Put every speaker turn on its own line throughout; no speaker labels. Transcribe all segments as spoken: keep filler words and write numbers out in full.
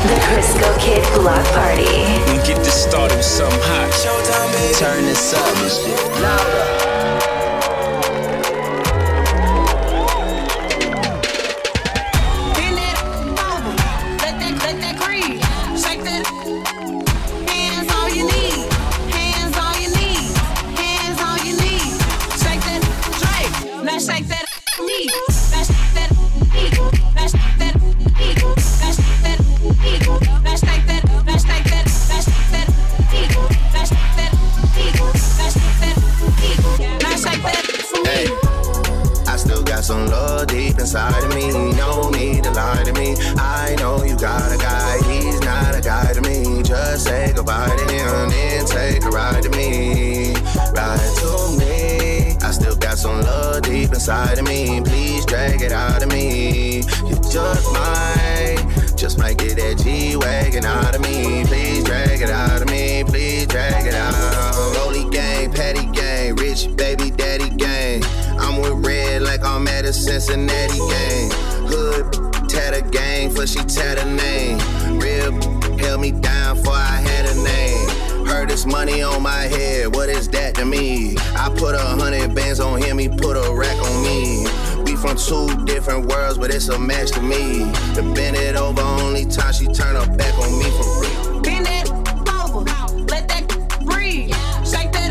The Crisco Kid Block Party.
We get this started with something hot.
Showtime, baby.
Turn this up and shit. Louder.
Some love deep inside of me, no need to lie to me. I know you got a guy, he's not a guy to me. Just say goodbye to him, then take a ride to me. Ride to me. I still got some love deep inside of me. Please drag it out of me. You just might, just might get that G-Wagon out of me. Please drag it out of me, please drag it out. Rolly gang, Patty gang, rich baby daddy gang. I'm with Red like I'm at a Cincinnati gang. Hood, tatter gang, for she tat her name. Real held me down for I had a name. Heard this money on my head, what is that to me? I put a hundred bands on him, he put a rack on me. We from two different worlds, but it's a match to me. The bend it over, only time she turn her back on me for real.
Bend it over, let that breathe. Shake that.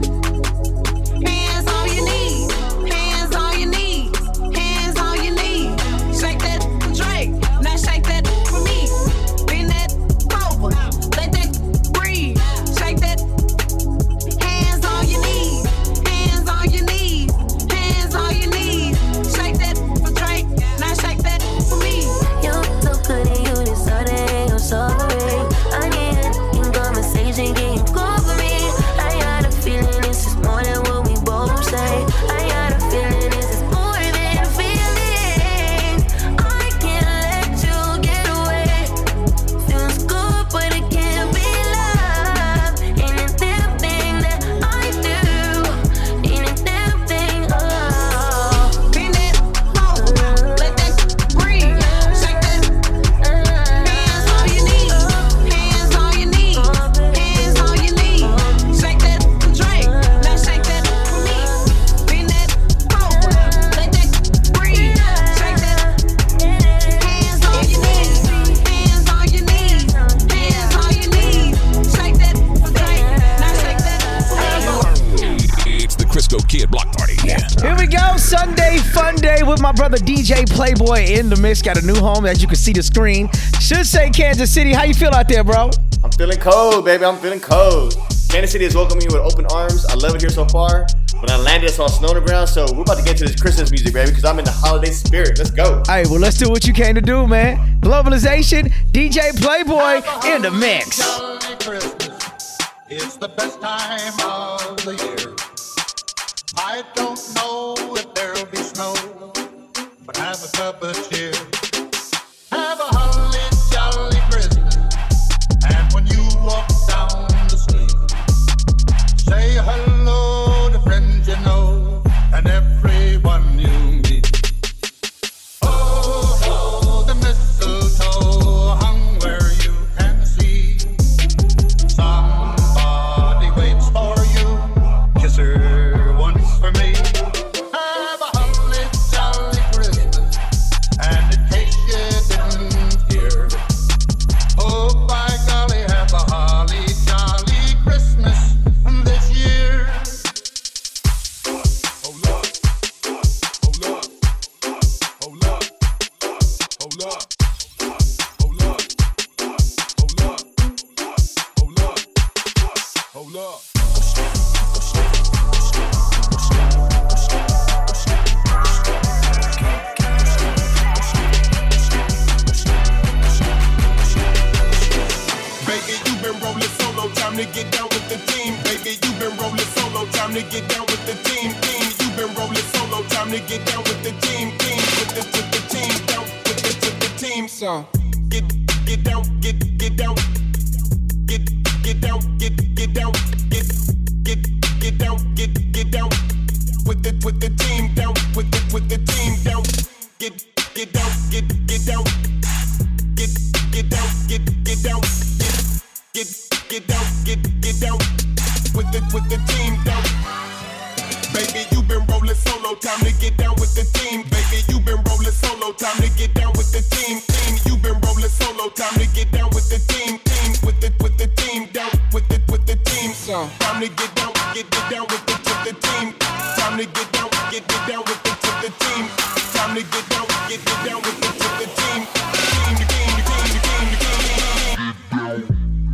Hands on your knees. Hands on your knees. Hands on your knees. Shake that for Drake. Now shake that for me. Bend that over, let that breathe. Shake that. Hands on your knees. Hands on your knees. Hands on your knees. Shake that for Drake. Now shake that for me.
You so good and you deserve it. You're sorry. I need a conversation, can you go for me? I got a feeling this is more than what we both say. I got a feeling this is more than a feeling. I can't let you get away. Feels good, but it can't be love. Ain't a damn thing that I do. Ain't a damn thing, oh.
Bend that over, let that breathe. Shake that. Hands on your knees. Hands on your knees. Hands on your knees. Shake that for Drake. Now shake that for me. Bend that over, let that breathe. Shake that. Hands on your knees. Hands on your knees. Hands on your knees. Shake that for Drake. Now shake that for me.
It's the Crisco Kid Block Party. Yeah.
Here we go, Sunday fun day with my brother D J Playboy in the mix. Got a new home, as you can see the screen. Should say Kansas City. How you feel out there, bro?
I'm feeling cold, baby. I'm feeling cold. Kansas City is welcoming me with open arms. I love it here so far. When I landed, I saw snow on the ground. So we're about to get to this Christmas music, baby, because I'm in the holiday spirit. Let's go.
Hey, well, let's do what you came to do, man. Globalization, D J Playboy in the mix.
It's the best time of the year. I don't know if there'll be snow, but have a cup of cheer. Have a holly jolly Christmas, and when you walk down the street, say hello to friends you know and everyone you meet. Oh, oh, the mistletoe hung where you can see. Somebody waits for you. Kiss her once for me. Have a holly jolly Christmas, and in case you didn't hear, oh by golly, have a holly jolly Christmas this year.
Hold up. Hold up. Hold up. Hold up. Hold up. Hold up. Hold up. Hold up.
Baby, you've been rolling solo, time to get down with the team. Baby, you've been rolling solo, time to get down with the team. Team, you've been rolling solo, time to get down with the team. Team, with the, with the team, down with the, with the team. So get get down, get get down, get get down, get get down, get get get down, get get down with the with the team, down with the with the team, down. Get get down, get get down, get get get down, get get down, get get get down, get get down with the with the team down. Baby, you been rolling solo, time to get down with the team. Baby, you been rolling solo, time to get down with the team. Team, you been rolling solo, time to get down with the team. Team, with the with the team down, with the with the team. So time to get down, get get down with the with the team. Time to get down, get get down with the with the team. Time to get down, get get down with the with the team. Team, team, team, team, team, team.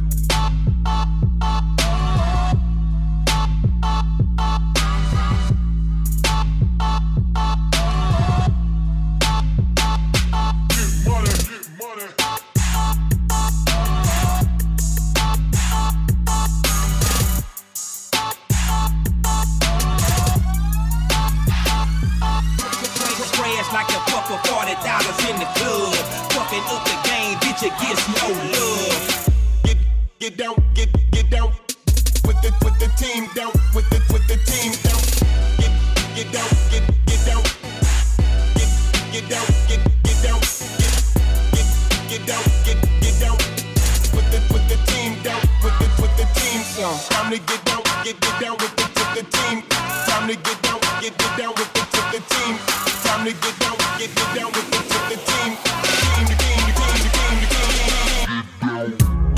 In the club, fucking up the game, bitch, it gets no love.
Get get down, get get down with the with the team down, with the with the team down. Get get down, get get down, get get down, get get down, get get get down, get get down with the with the team down, with the with the team. So time to get down, get get down with the with the team. Time to get down, get get down with the with the team. Time to get down, get get down with the with the team. Team, team, team, team, team, team.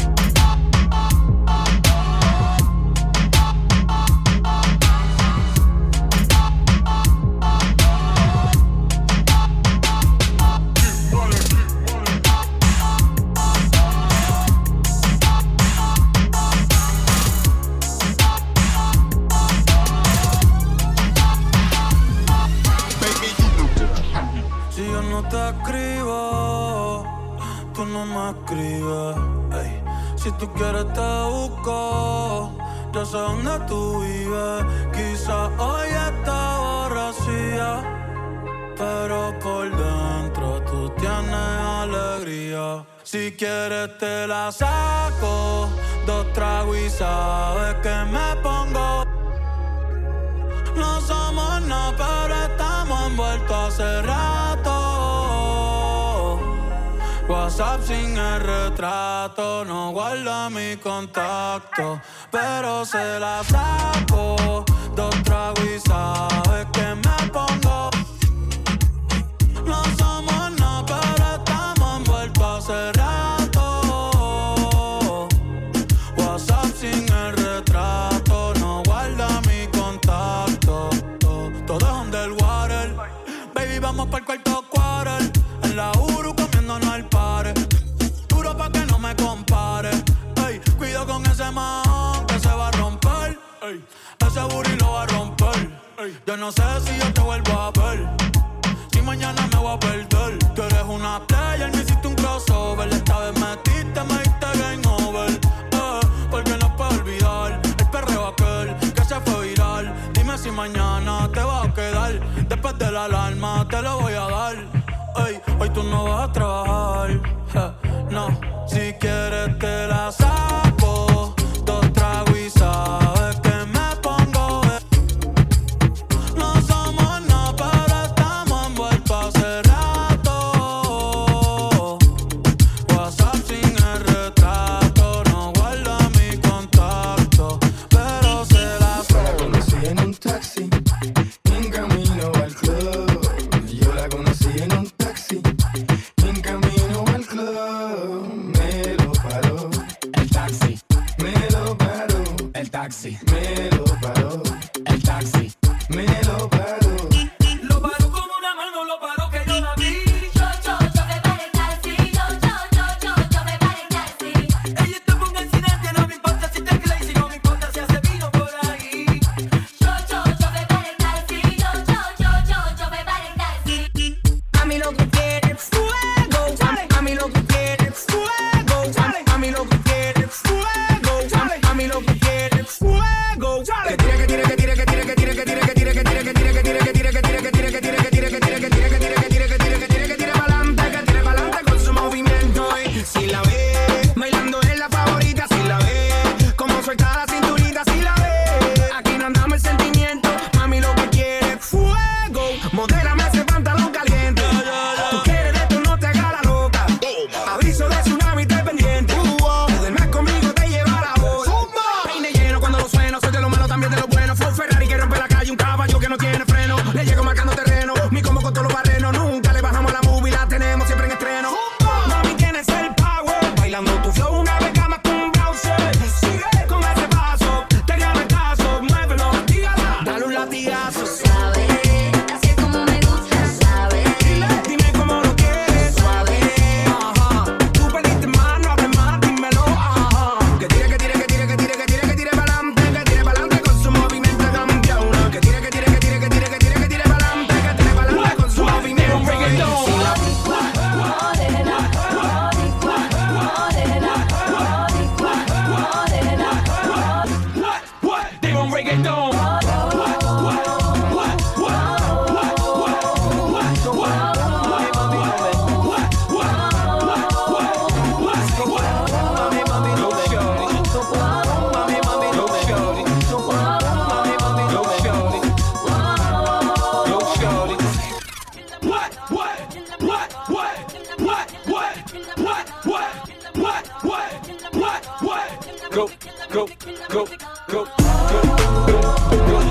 Te escribo, tú no me escribes. Ey. Si tú quieres te busco, yo sé dónde tú vives. Quizás hoy está borracía, pero por dentro tú tienes alegría. Si quieres te la saco, dos tragos y sabes que me pongo. No somos nada, pero estamos envueltos hace rato. WhatsApp sin el retrato, no guarda mi contacto, pero se la saco. Dos tragos y sabes que me pongo. No somos nada, pero estamos envueltos hace rato. WhatsApp sin el retrato, no guarda mi contacto. Todo es underwater, baby, vamos pa'l cuarto quarter. En la Uru comiéndonos al pare. Duro pa' que no me compare. Ey, cuido con ese man que se va a romper. Ey, ese booty lo va a romper. Ey, yo no sé si yo te vuelvo a ver. Si mañana me voy a perder. Tú eres una player, me hiciste un crossover. Esta vez metiste, me diste game over. Eh, porque no puedo olvidar el perreo aquel que se fue viral. Dime si mañana te vas a quedar. Después de la alarma te lo voy a dar. Ey, hoy tú no vas a trabajar, eh, no. Si quieres te la saco, dos tragos y sabes que me pongo. Eh. No somos nada, pero estamos envueltos hace rato. WhatsApp sin el retrato, no guarda mi contacto, pero se la saco.
La conocí en un taxi, en camino al club. Yo la conocí en un taxi, en camino al club. Me lo paró el taxi, me lo paró el taxi, me lo paró el taxi, me lo paró.
Lo paró con una mano, lo paró que yo la vi.
Yo, yo, yo me paré el taxi. Yo, yo, yo, yo, yo me
go, go, go, go, go.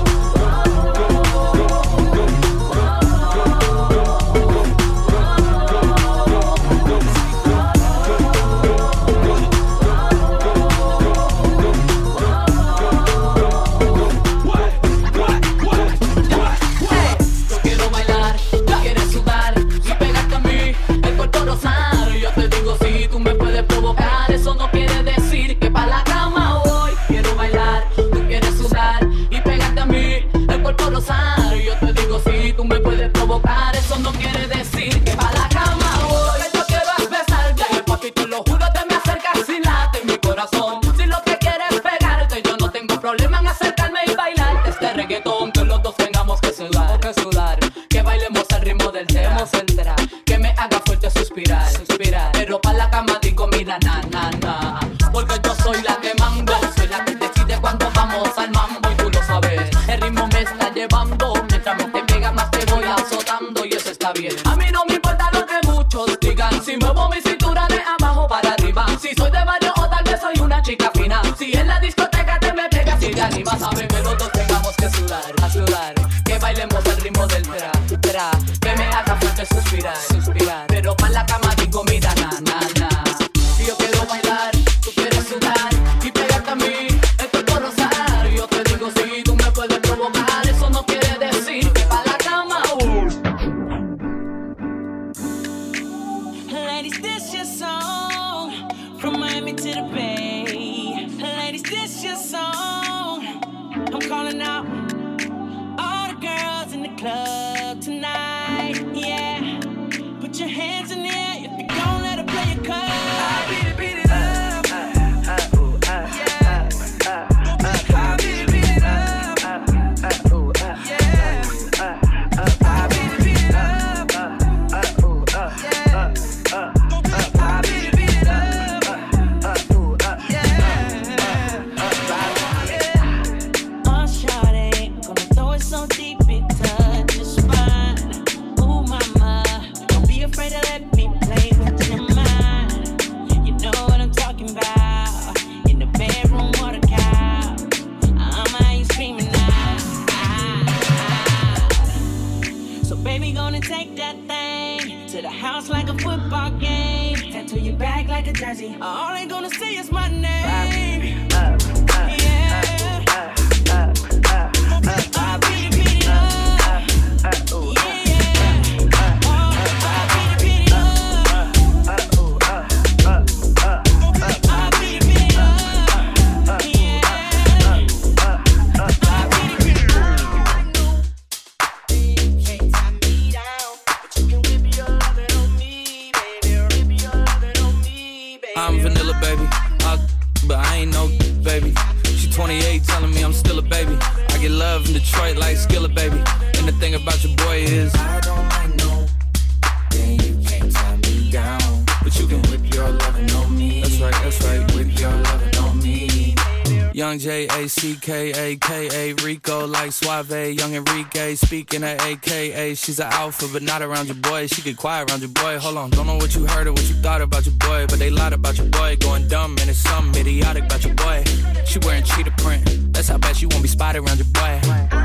J A C K A K A Rico like Suave, young Enrique speaking at A K A. She's an alpha but not around your boy. She get quiet around your boy. Hold on, don't know what you heard or what you thought about your boy, but they lied about your boy. Going dumb and it's something idiotic about your boy. She wearing cheetah print. That's how bad she won't be spotted around your boy.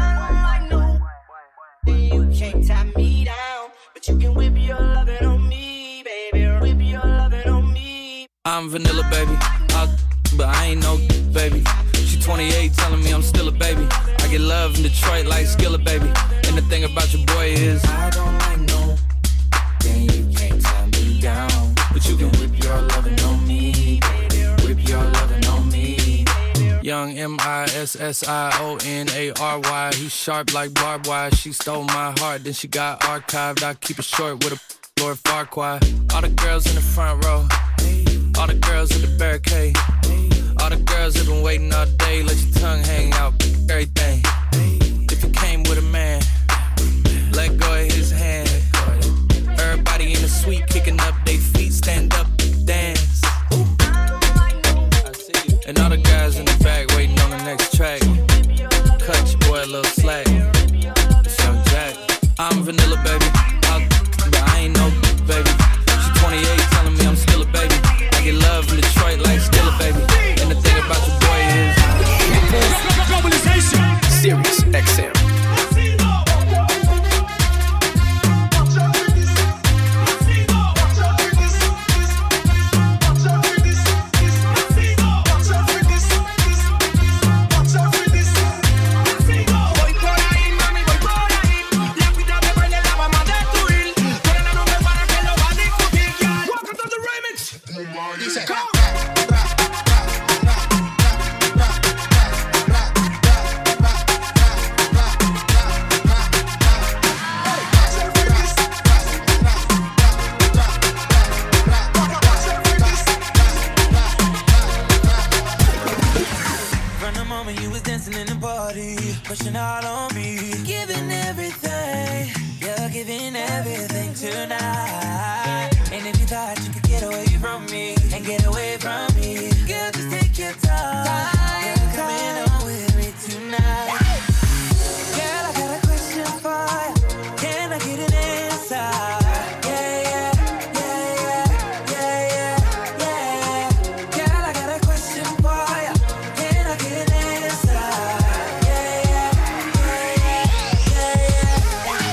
I know you can't tie me down, but you can whip your lovin' on me, baby. Whip your lovin' on me. I'm vanilla, baby. I'll, but I ain't no baby. twenty-eight telling me I'm still a baby. I get love in Detroit like Skillet, baby. And the thing about your boy is I don't like no, then you can't tie me down, but you can whip your lovin' on me, baby. Whip your lovin' on me. Young M I S S I O N A R Y. He's sharp like barbed wire. She stole my heart, then she got archived. I keep it short with a Lord Farquaad. All the girls in the front row, all the girls at the barricade, all the girls have been waiting all day. Let your tongue hang out, everything. If you came with a man, let go of his hand. Everybody in the suite kicking up their feet, stand up, dance. And all the guys in the back waiting on the next track. Cut your boy a little slack. It's Young Jack. I'm vanilla, baby. I'll, but I ain't no baby. She twenty-eight telling me I'm still a baby. I get love in Detroit like Skillet, baby. And the thing about you From the moment you was dancing in the party, pushing out on me, giving everything, you're giving everything tonight. And if you thought you could get away from me and get away from me, girl, just take your time. You're coming on with me tonight. Girl, I got a question for you. Can I get an answer? Yeah, yeah, yeah, yeah, yeah, yeah, yeah. Girl, I got a question for you. Can I get an answer? Yeah, yeah, yeah, yeah, yeah, yeah.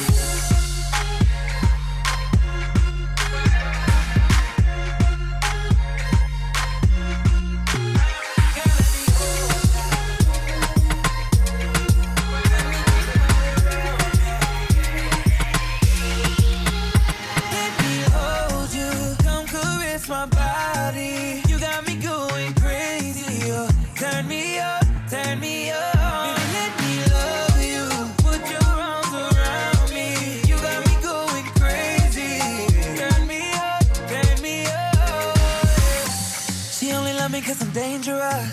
Let me hold you, come caress my body. You got me going crazy. You turn me up, turn me up. Baby, let me love you. Put your arms around me. You got me going crazy. Turn me up, turn me up. She only love me 'cause I'm dangerous.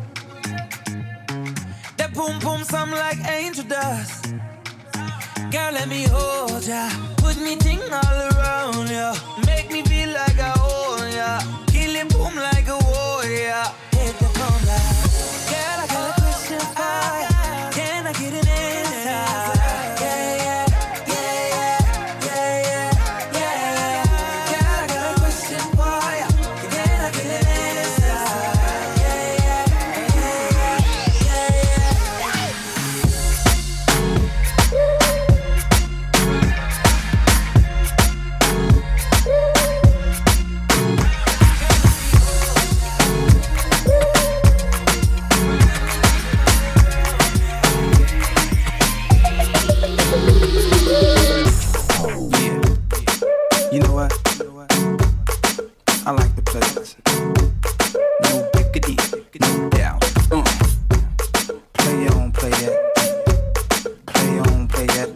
That boom boom something like angel dust. Girl, let me hold ya. Put me ting all around ya. Make me feel like I own ya. Kill it boom like a warrior. Hit the phone line. Girl, I got a question for ya. Can I get an answer? Yeah, yeah, yeah, yeah, yeah, yeah, yeah. Girl, I got a question for ya. Can I get an answer? Yeah, yeah, yeah, yeah, yeah.
You know what? I like the pleasant. No biggity, no doubt. Uh. Play on, play that. Play on, play that.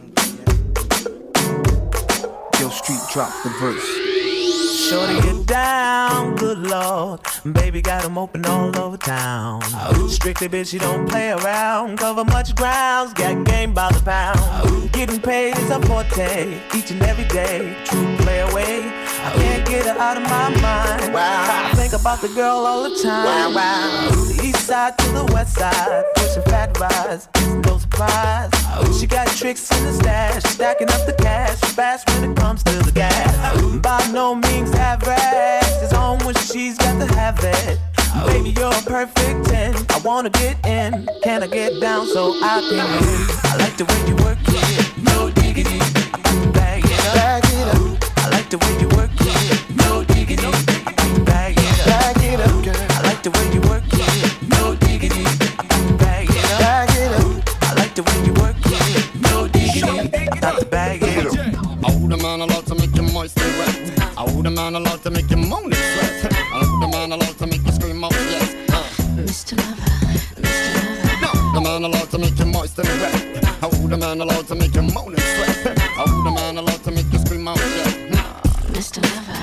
Yo, street drop the verse.
Shorty get down, good lord. Baby got 'em open all over town. Strictly bitch, you don't play around. Cover much grounds, got game by the pound. Getting paid is a forte, each and every day. True play away, I can't get her out of my mind. Wow. I think about the girl all the time. Wow, wow. The east side to the west side, pushing fat rides, it's no surprise. She got tricks in the stash, stacking up the cash, fast when it comes to the gas. By no means average, it's on when she's got to have it. Baby, you're a perfect ten. I wanna get in. Can I get down so I can win? I like the way you work it. No diggity. I can bag it up. Bag it up. I like the way you work it. No diggity. I can bag it up. Bag it up, girl. I like the way you work it. No diggity. I can bag it up. Bag it up. I like the way you work it. No diggity. I got to bag it up.
Oh, the man allowed to make you moist and wet. Oh, the man allowed to make you moan and sweat. Oh, the man allowed to make you scream out, yes. Uh.
Mister Lover, Mister Lover.
No, the man allowed to make you moist and wet. Oh, the man allowed to make you moan and sweat. Oh, the man allowed to make you scream out, yes.
Mister Lover.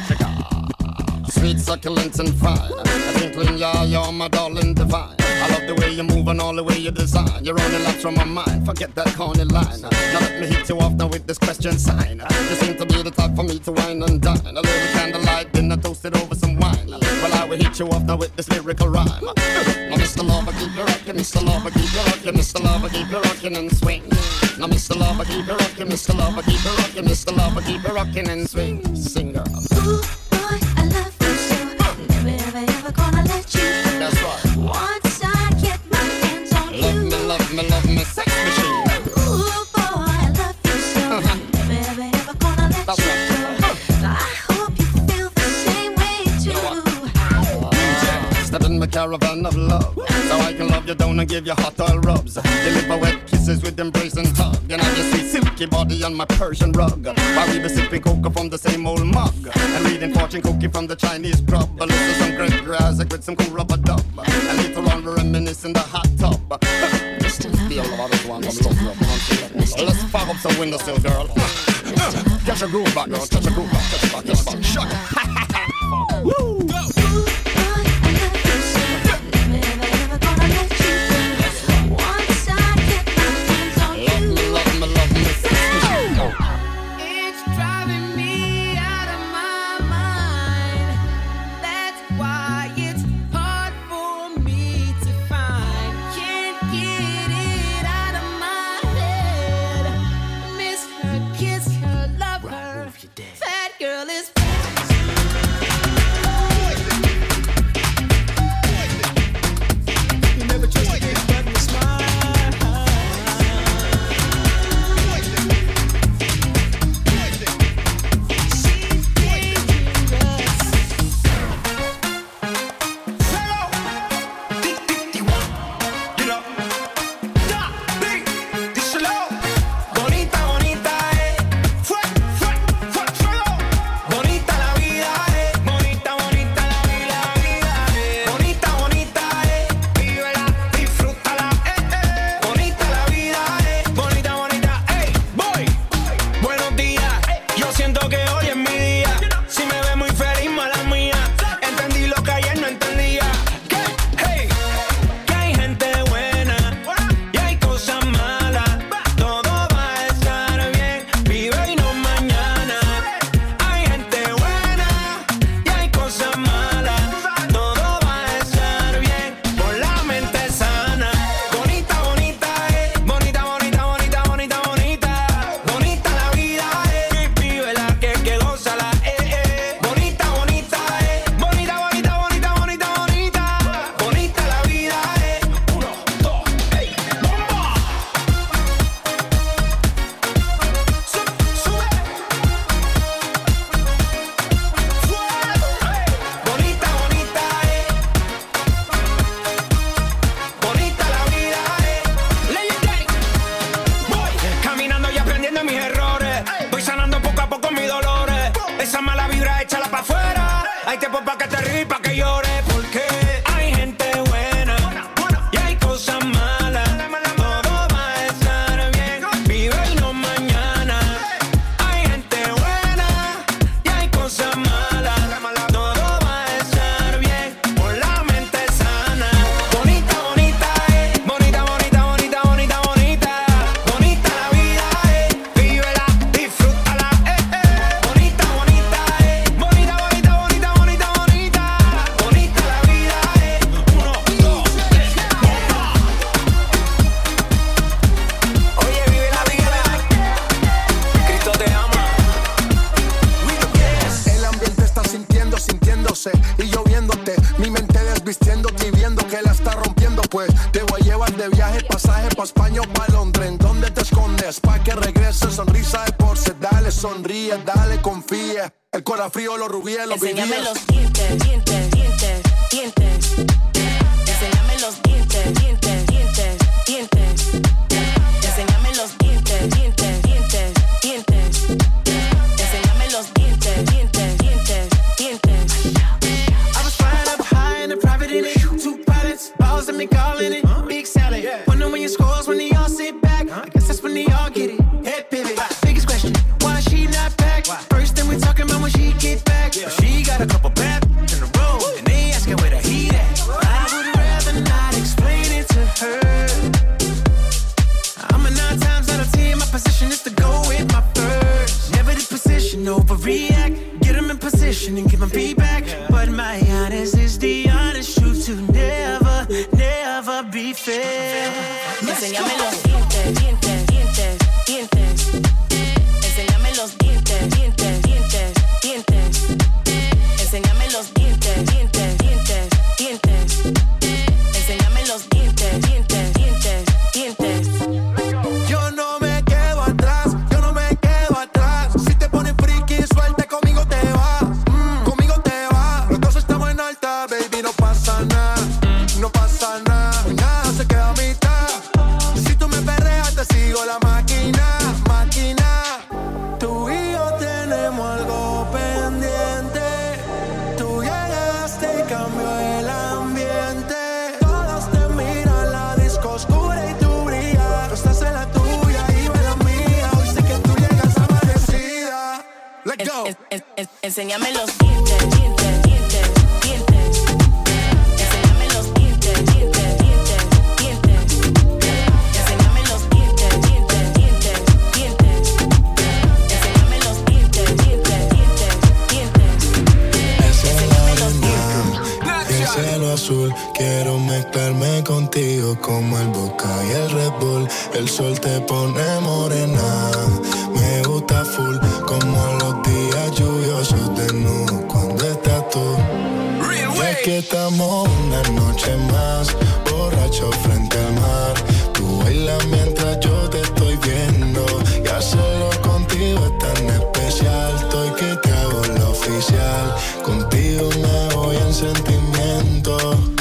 Sweet, succulent, and fine. I think clean, yeah, you're my darling divine. I love the way you move and all the way you design. You're on the laps from my mind, forget that corny line. Now let me hit you off now with this question sign. You seem to be the type for me to wine and dine. A little candlelight, dinner toasted over some wine. Well, I will hit you off now with this lyrical rhyme. Now Mister Lover, keep you rockin', Mister Lover, keep you rockin', Mister Lover, keep you rockin' and swing. Now Mister Lover, keep you rockin', Mister Lover, keep you rockin', Mister Lover, keep you rockin' and swing. Sing girl.
Ooh, boy, I love you so. Never, ever, ever gonna let you go.
That's right.
Once I get my hands on
Love
you.
me, love me, love me, sex machine.
Ooh, boy, I love you so. Never, ever, ever gonna let
That's
you
right.
go. I hope you feel the same way too.
Step in my caravan of love, so I can love you down and give you hot oil rubs. Deliver wet kisses with embracing hug, and have your sweet silky body on my Persian rug. While we be sipping cocoa from the same old mug, and reading fortune cookie from the Chinese grub. A little some great grass with some cool rubber dub, and later on we reminisce in the hot tub. Be a lot of one from love, love, let's fog up some windowsill, girl. Catch a groove back, girl. Catch a groove back. Catch a back. Catch a back. Shut up. Woo!
Frío, los rubíes, los
Enséñame
vivíes.
los dientes, dientes, dientes, dientes. Enséñame los dientes, dientes, dientes, dientes. Enséñame los dientes, dientes, dientes, dientes. Enséñame los dientes, dientes, dientes, dientes.
I was flying up high in a private in it. Two pilots, balls and me calling it. Big salad. Wonder when your scores when they all sit back. I guess that's when they all get it. Head pivot. Biggest question, why she not back? First thing we talking about when she get back. She got a couple bad in a row, and they asking where the heat at. I would rather not explain it to her. I'm a nine times out of ten, my position is to go with my first. Never the position, overreact. Get them in position and give them feedback. But my honest is the honest truth to never, never be
cambió el ambiente. Todos te miran, la disco oscura y tú brillas. Tú estás en la tuya y yo en la mía. Hoy sé que tú llegas amanecida. Let's go.
En- en- en- enséñame los dientes, dientes, dientes, dientes. Enséñame los dientes, dientes, dientes, dientes. Enséñame los dientes, dientes, dientes, dientes. Enséñame los dientes, dientes, dientes, dientes. Enséñame los dientes.
Y el cielo azul, quiero mezclarme contigo como el Vodka y el Red Bull. El sol te pone morena, me gusta full como los días lluviosos de nuevo cuando estás tú. Y es que estamos una noche más, borrachos frente al mar. Tú bailas mientras yo te estoy viendo y hacerlo contigo es tan especial. Estoy que te hago la oficial, contigo me voy en sentimiento.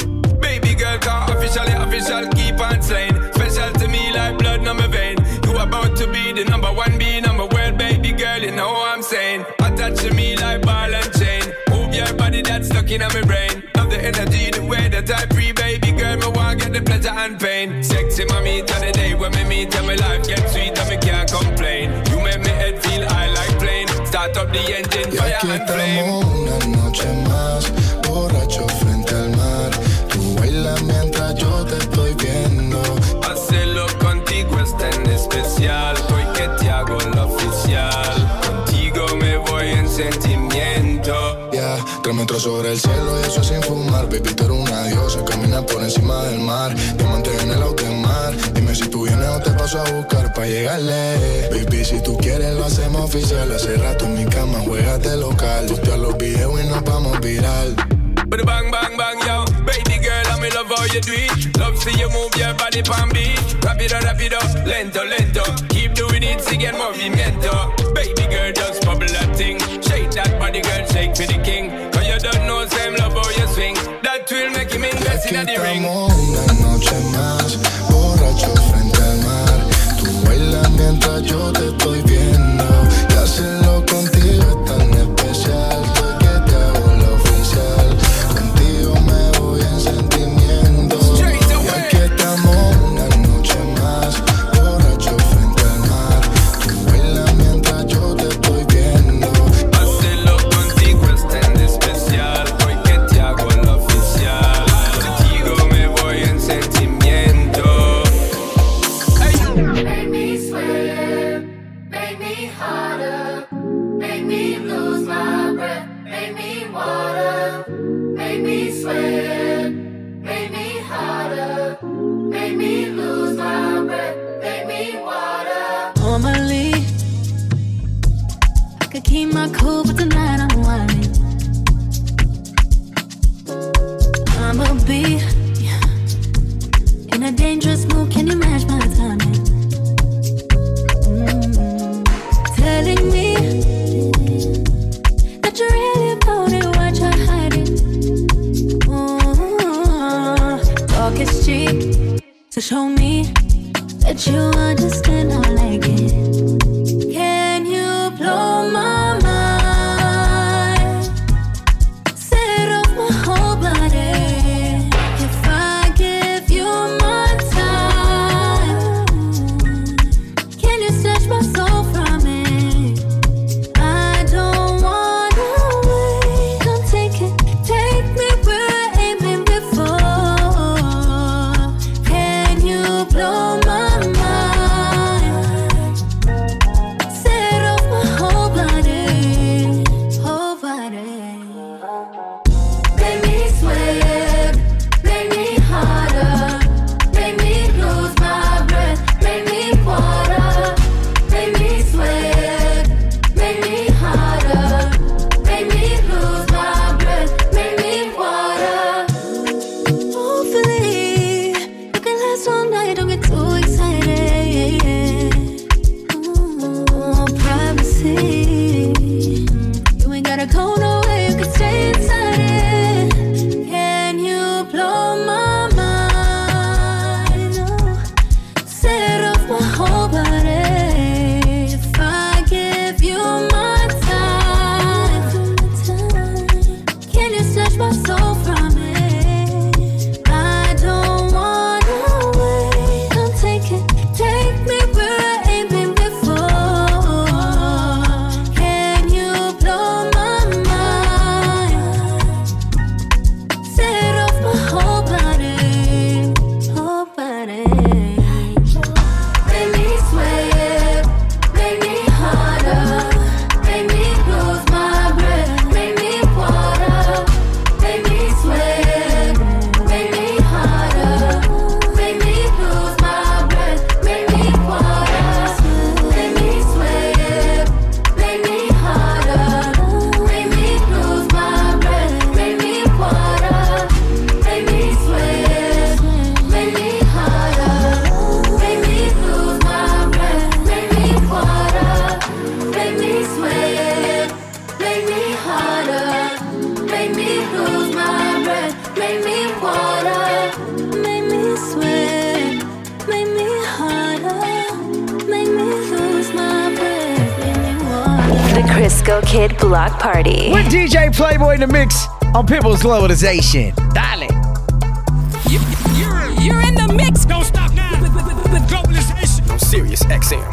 Baby girl, car officially official, keep on saying. Special to me like blood in my vein. You about to be the number one, be number world, baby girl, you know what I'm saying. Attach to me like ball and chain. Move your body that's stuck in my brain. Love the energy, the way that I free, baby girl, me want get the pleasure and pain. Sexy mommy, till the day when me meet and my life get sweet and me can't complain. You make me head feel high like plane. Start up the engine,
Y
fire
aquí
and flame.
estamos una noche más, borrachos frente al mar. Tú bailas mientras yo te estoy viendo.
Hacerlo contigo es tan especial, hoy que te hago la oficial. Contigo me voy en sentimiento.
Ya, tres metros sobre el cielo y eso sin fumar. Baby, tú eres una diosa, camina por encima del mar. Diamante en el auto mar. Dime si tú vienes o te paso a buscar pa' llegarle. Baby, si tú quieres lo hacemos oficial. Hace rato en mi cama juegas de local. Usted a los videos y nos vamos viral.
But bang, bang, bang, yo. Baby girl, I'm in love how you do it. Love see you move your body pan beat. Rapido, rapido, lento, lento. Keep doing it, sigue movimiento. Baby girl, just bubble that thing. Shake that body, girl, shake for the king. Cause you don't know same love how you swing. That will make him invest in the ring.
Estamos una noche más, borrachos frente al mar. Tú bailas mientras yo te estoy viendo. Y hacerlo contigo es tan especial. Estoy que te hago la oficial. Contigo me voy en sentimiento. Y aquí estamos una noche más, borrachos frente al mar. Tú bailas mientras yo te estoy viendo.
Hacerlo contigo es tan especial. Hoy que te hago la oficial. Contigo me voy en sentimiento.
Make me sweat, make me harder, make me lose my breath, make me water, make me sweat, make me harder, make me lose my breath, make me water. Normally, I could keep my cool, but tonight I'm whining. I'ma be in a dangerous mood, can you match my timing? Mm. Telling me that you really about it, what you're hiding. Mm. Talk is cheap, so show me that you understand I like it. Can you blow my mind? Set off my whole body. If I give you my time, can you snatch my soul from it? I don't wanna wait. Come take it, take me where I ain't been before. Can you blow my mind? Make me water, make me sweat, make me harder, make me lose my breath, make me water.
The Crisco Kid Block Party.
With D J Playboy in the mix on Pitbull's Globalization. Dale.
You, you're, you're in the mix. Don't stop now with, with, with, with Globalization.
On Sirius X M.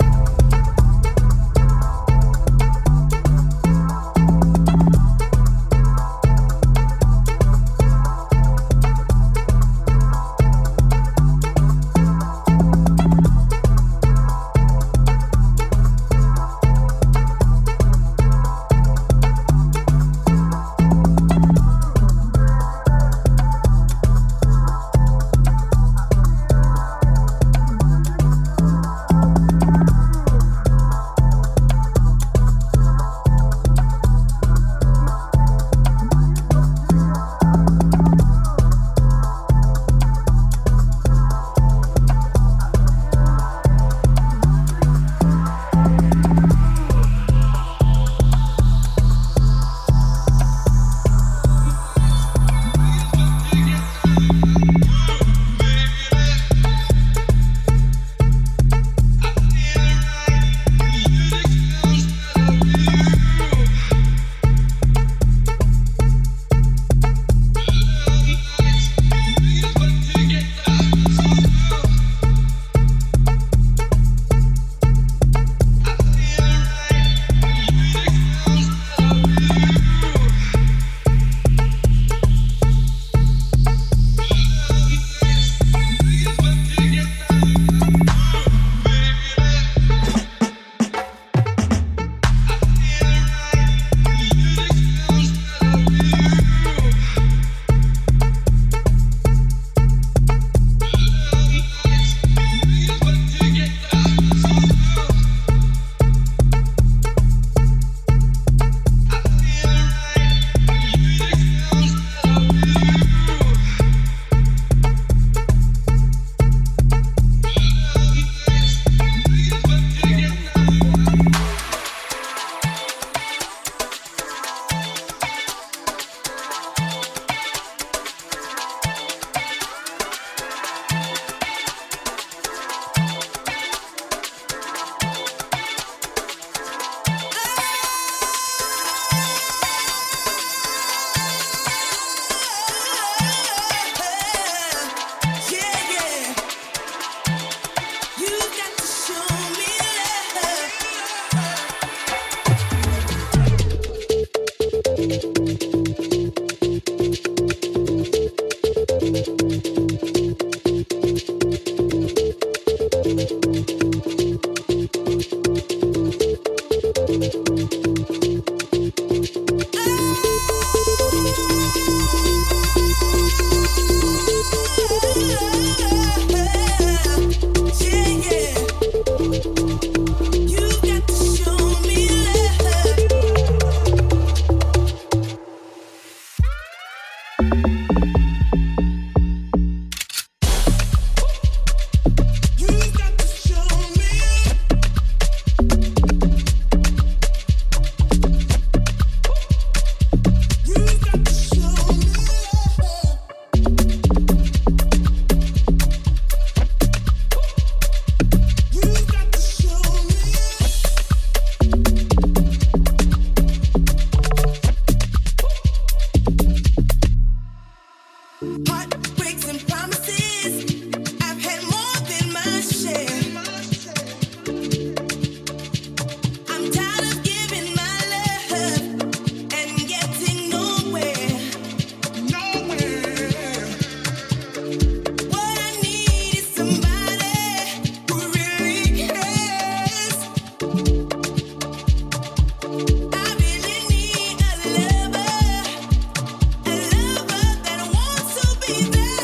Be there.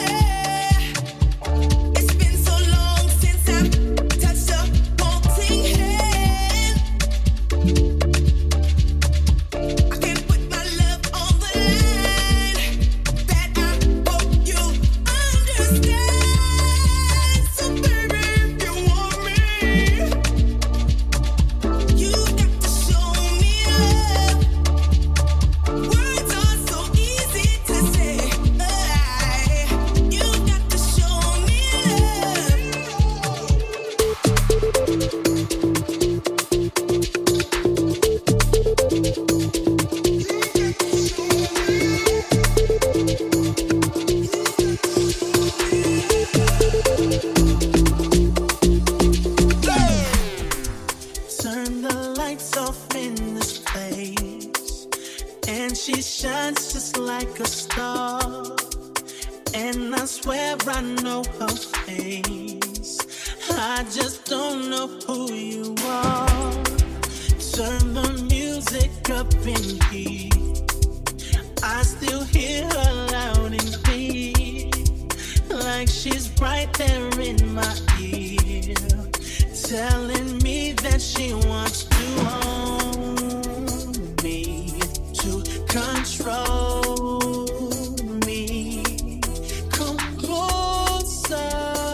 I swear I know her face. I just don't know who you are. Turn the music up in here. I still hear her loud and clear, like she's right there in my ear, telling me that she wants to own me, to control me. Come closer,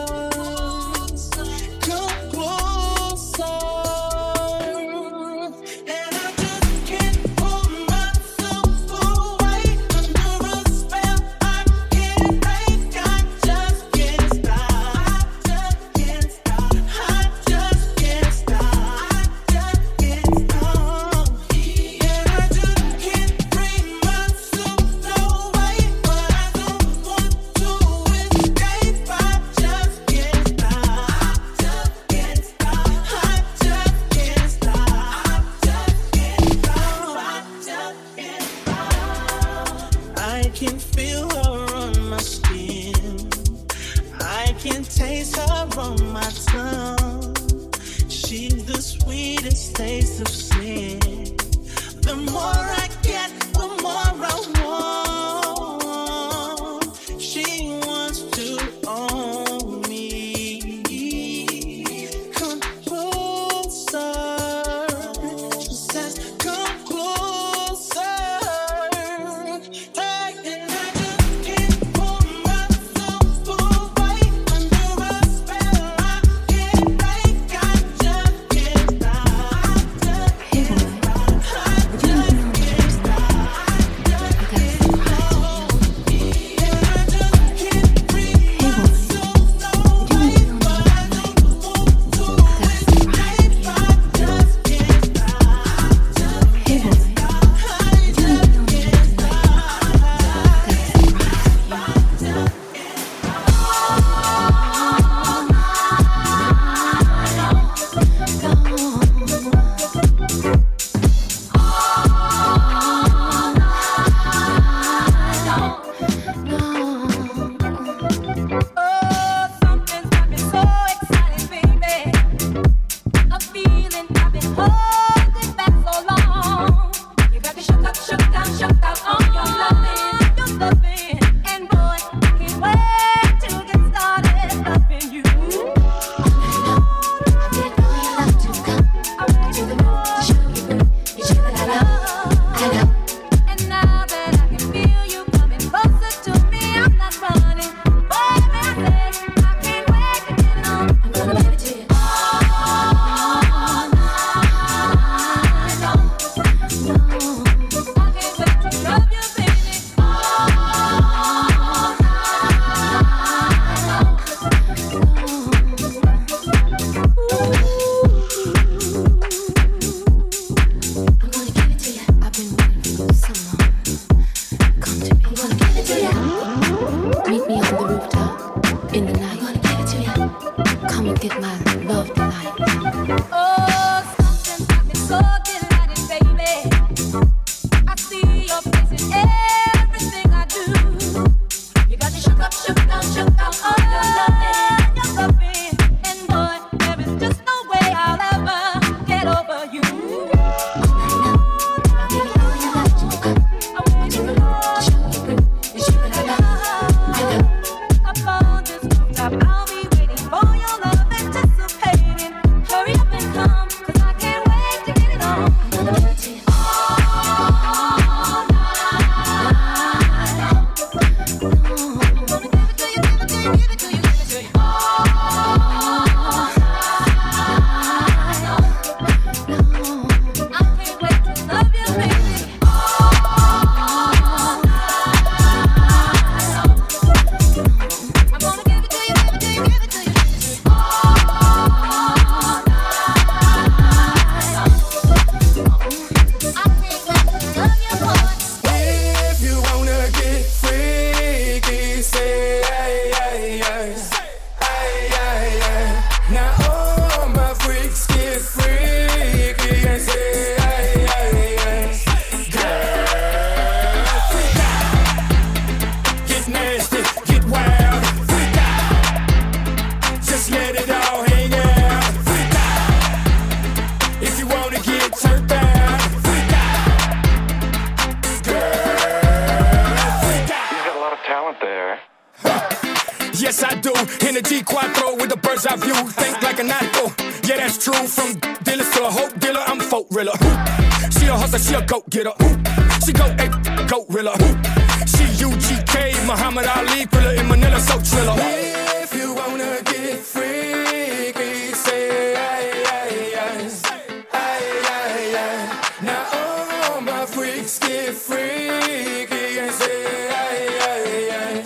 come closer. And I just can't pull myself away under a spell I can't break. I just can't stop. I just can't stop. I just can't stop. I just can't stop. And I just can't bring myself away, but I don't want to escape. I just can't stop. I just can't stop. I just can't stop. I just can't stop. I just can't stop. I can feel her on my skin. I can taste her on my tongue. She's the sweetest taste of sin. The more I get, the more I want. She wants to own me. Come closer. She says, come closer. Hey, and I just can't pull myself away under a spell I can't break. I just can't stop. I just can't stop. I just can't stop. I just can't stop. And I just can't bring myself away, but I don't want to escape. I just can't stop. I just can't stop. I just can't
Oh, something's got me so excited, baby. A feeling I've been holding back so long. You got me shook up, shook down, shook out on your loving, your loving. And boy, I can't wait to get started loving you. And now that I can feel you coming closer to me, I'm not running. Baby, I said I can't wait to get it on. I'm gonna give it to you all night long. I can't wait to love you, baby, all night long. I'm gonna give it to you. I've been waiting for so long. Come to me. I'm gonna give it to you. Meet me on the rooftop in the night. I'm gonna give it to you. Come and get my love tonight. Oh, something's got me so delighted, baby. I see your face in everything I do. You got me shook up, shook down, shook out on your loving, your loving. And boy, there is just no way I'll ever get over you. Upon this rooftop, I'll be waiting for your love, anticipating. Hurry up and come, 'cause I can't wait to get it on. I'm gonna give it to you all night long. I'm gonna give it to you, give it to you, give it to you, give it to you all
Yes, I do. In a G Quattro with the bird's eye view. Think like an actor. Yeah, that's true. From dealers to a hope dealer, I'm folk rilla. She a hustler, she a goat getter. She go ape, goat rilla. She U G K, Muhammad Ali, thriller in Manila, so triller.
If you wanna get freaky, say aye, aye, aye. Aye, aye, aye. Now all my freaks get freaky and say aye, aye, aye.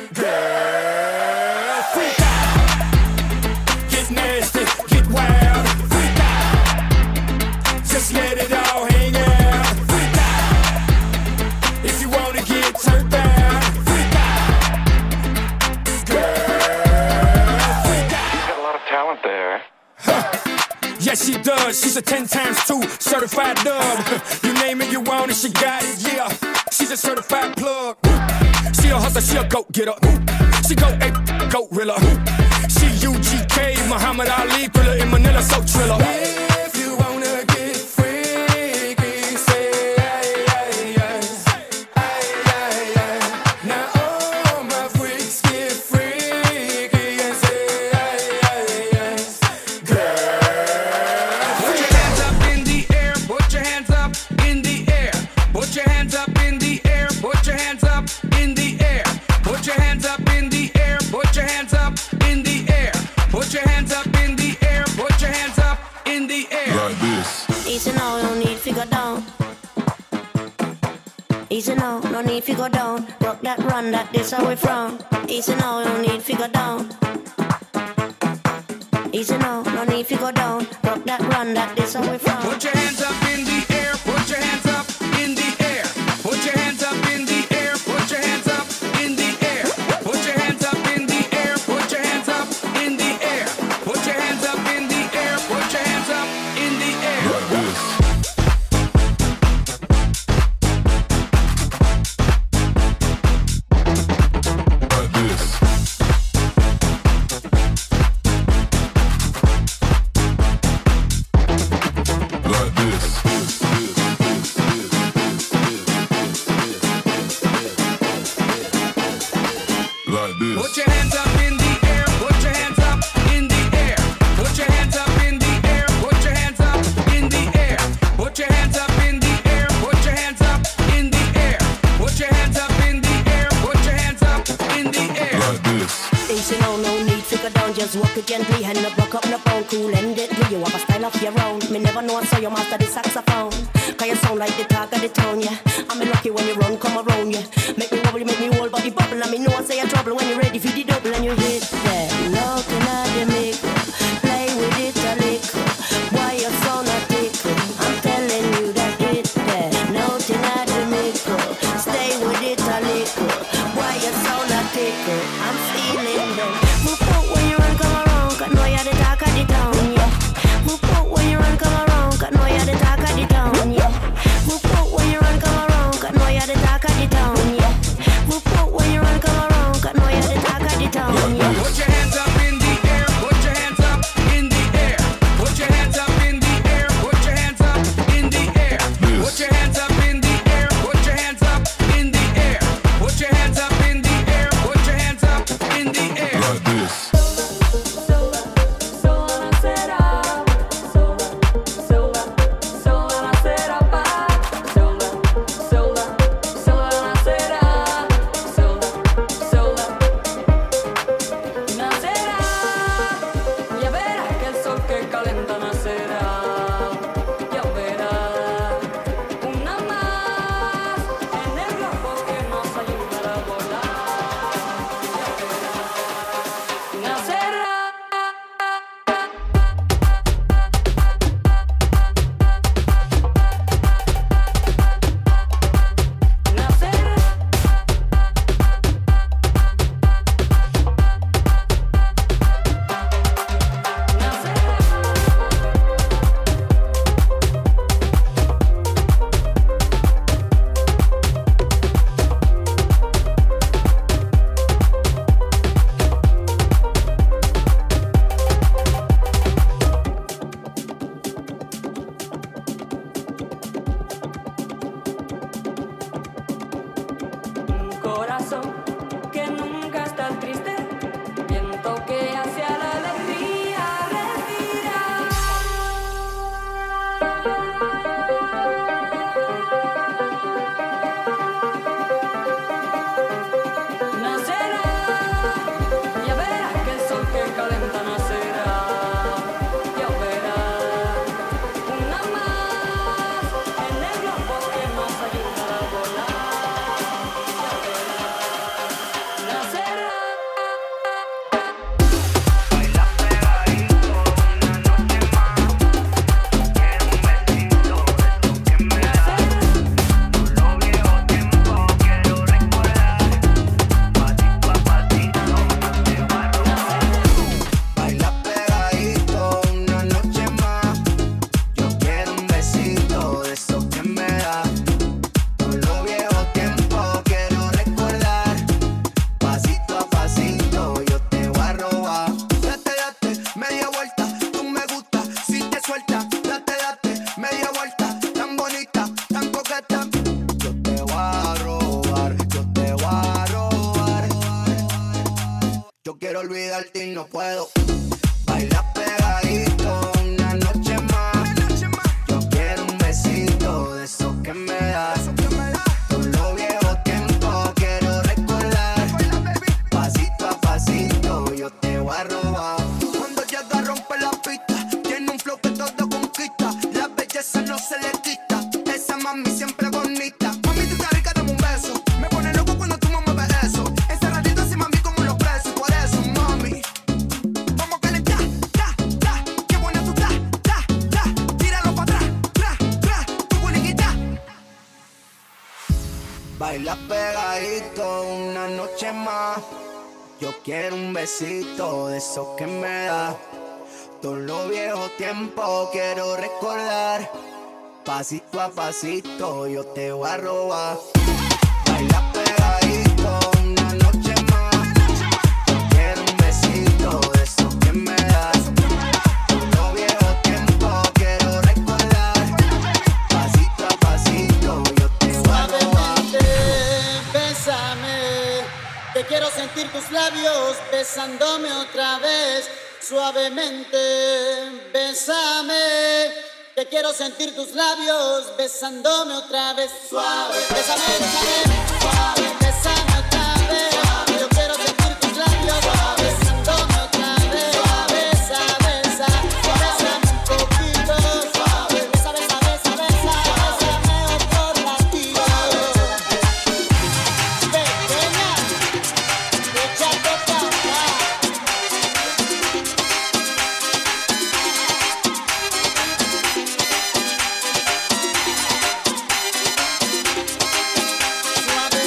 Girl, freak out. Get nasty, get wild. Freak out. Just let it all hang out. Freak out. If you wanna get turned down. Freak out. Girl, freak out.
She's got a lot of talent there.
Yes, she does. She's a ten times two certified dub. You name it, you want it, she got it, yeah. She's a certified plug. She a hustler, she a goat getter. She go ape, goat rilla. She U G K, Muhammad Ali, thriller in Manila, so triller.
If you wanna get freaky, say aye, aye, aye. Aye, aye, aye. Now all my freaks get freaky and say aye, aye, aye. Girl,
Put your hands up in the air, put your hands up in the air. Put your hands up in the air, put your hands up in the air. Put your hands up in the air, put your hands up in the air. Put your hands up in the air, put your hands up in the air.
Like this.
Easy now, no need to go down. Easy now, no need to go down. Rock that run, that this away from. Easy now, no need to go down. Easy now, no need to go down. Rock that run, that this away from.
Put your hands up in the air, put your hands up in the air. Put your hands up in the air, put your hands up in the air. Put your hands up in the air, put your hands up in the air. Put your hands up in the air, put your hands up in the air.
Like this. Like this. Like this. Like this.
Put your hands up in the air, put your hands up in the air. Put your hands up in the air, put your hands up in the air. Put your hands up in the air, put your hands up in the air. Put your hands up in the air, put your hands up in the air.
Like this.
Easy now, no need to go down. Just walk it gently and no broke up, no bone. Cool and deadly, you have a style of your own. Me never know I saw you master the saxophone. Cause you sound like the talk of the town, yeah. I'm lucky when you run, come around, yeah. Make me wobble, make me whole body bubble. And me know I say you're trouble when you're ready for the double. And you hit that, looking at the maker. Play with it a little. Why you so not tickle? I'm telling you that hit that, nothing at the maker. Stay with it a little. Why you so not tickle? I'm feeling them. Move out when you run, come around. Cause know you're the talk of the town, yeah. Move out when you run, come around. Cause know you're the talk of the town, yeah. Move out when you run, come around. Cause know you're the talk of the town, yeah. Move out when you run, come around. Cause know you're the talk of the town, yeah.
Put your hands up in the air, put your hands up in the air. Put your hands up in the air, put your hands up in the air. Put your hands up in the air, put your hands up in the air. Put your hands up in the air, put your hands up in
quiero olvidarte y no puedo. Baila pegadito una noche más. Yo quiero un besito de esos que me das. Por los viejos tiempos quiero recordar. Pasito a pasito yo te voy a robar. Cuando llega rompe la pista. Tiene un flow que todo conquista. La belleza no se le quita. Esa mami siempre bonita. Mami tú estás rica, dame un beso. Me pone loco cuando tú me mueves eso. Encerradito así mami como los presos. Por eso mami vamos a calentar, ta, ta. Qué buena tú estás, ta, ta. Tíralo para atrás, tra, tra. Tu boliquita. Baila pegadito una noche más. Yo quiero un besito de esos que me da. Todos los viejos tiempos quiero recordar. Pasito a pasito yo te voy a robar. Baila pegadito una noche más. Yo quiero un besito de esos que me da. Todos los viejos tiempos quiero recordar. Pasito a pasito yo te voy a robar.
Bésame, que quiero sentir tus labios besándome otra vez. Suavemente, bésame, que quiero sentir tus labios besándome otra vez. Suave, bésame, bésame, suave, bésame otra vez. Yo quiero sentir tus labios besándome otra vez. Besa, besa, bésame un poquito. Suave, besa, besa, besa, besa, bésame otro ratito. Pequeña, échate pa' acá. Suave.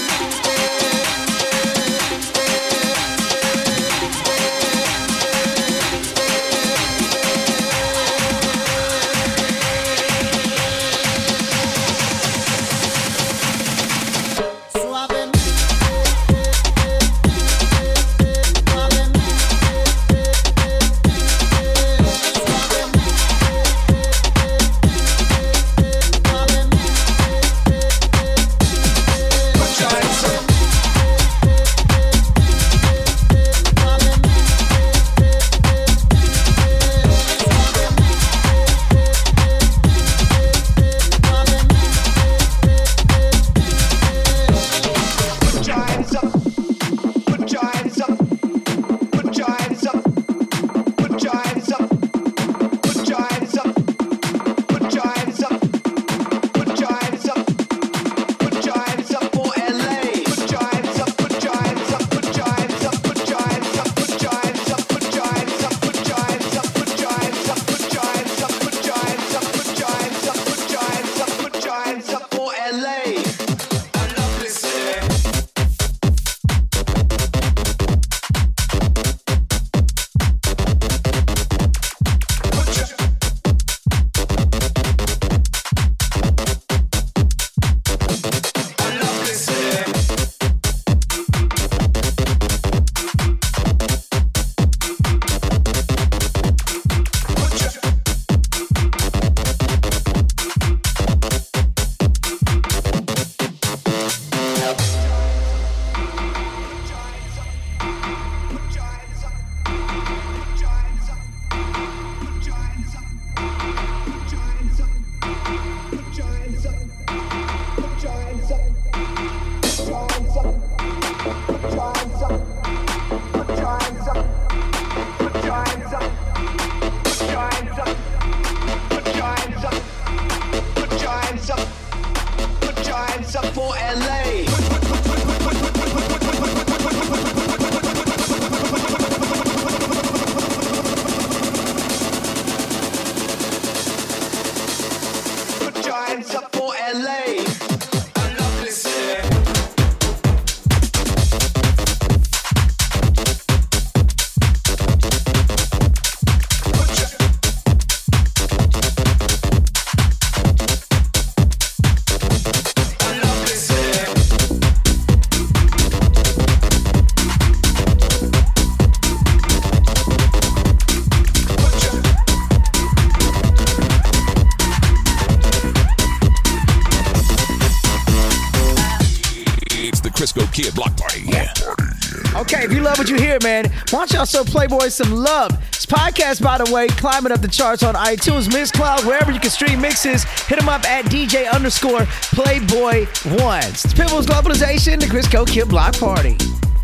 you love what you hear, man, why don't y'all show Playboy some love? This podcast, by the way, climbing up the charts on iTunes, Mixcloud, wherever you can stream mixes. Hit him up at D J underscore Playboy ones. It's Pitbull's Globalization, the Crisco Kid Block Party.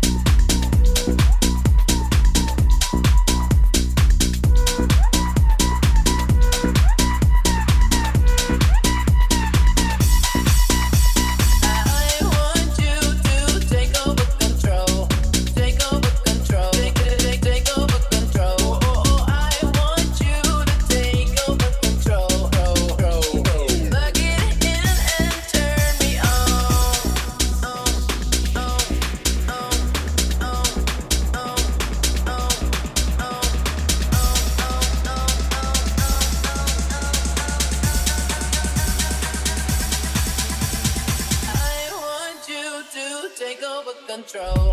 Control.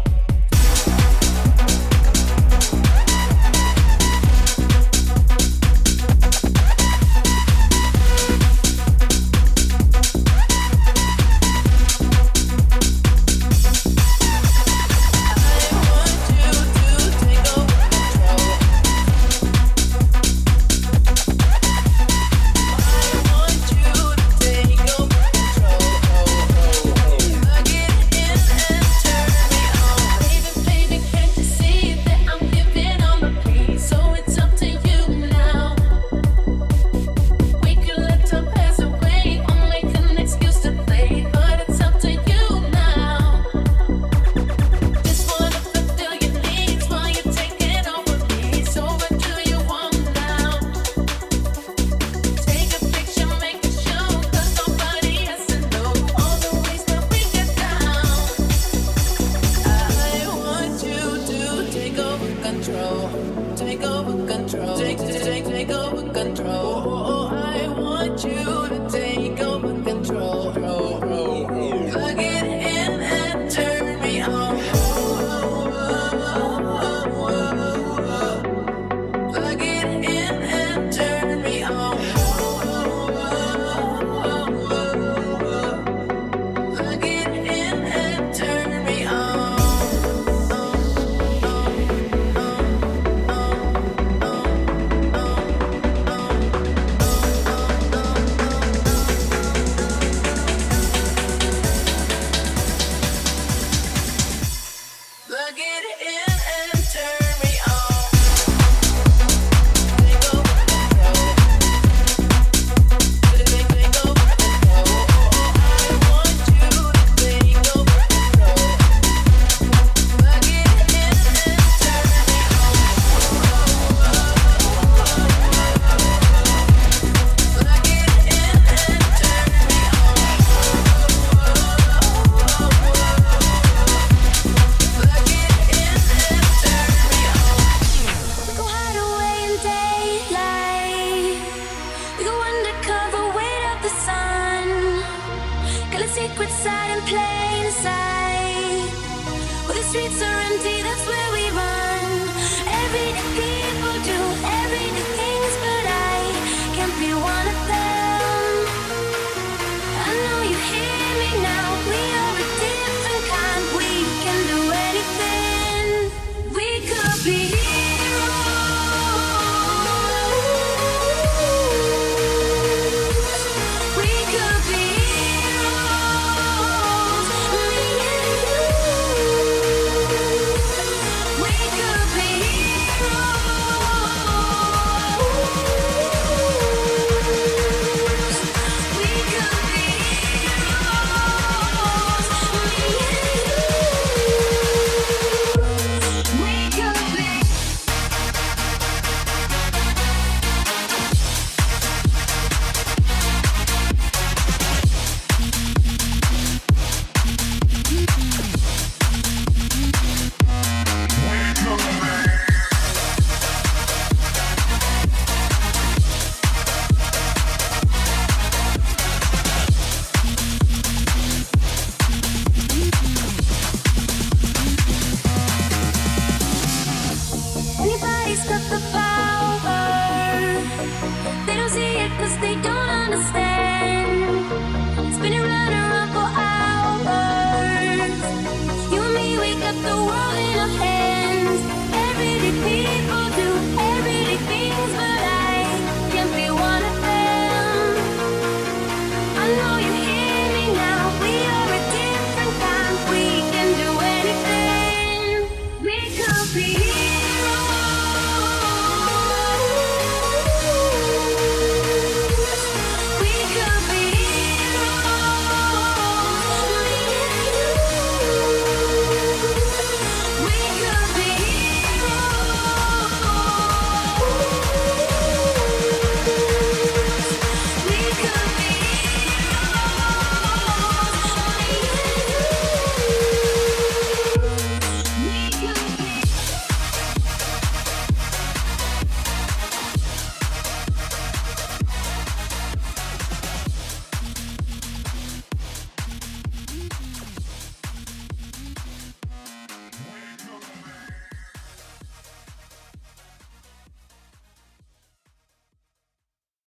streets are empty, that's where we run. Everyday people do everyday things, but I can't be one of them. I know you hear me now, we are a different kind. We can do anything. We could be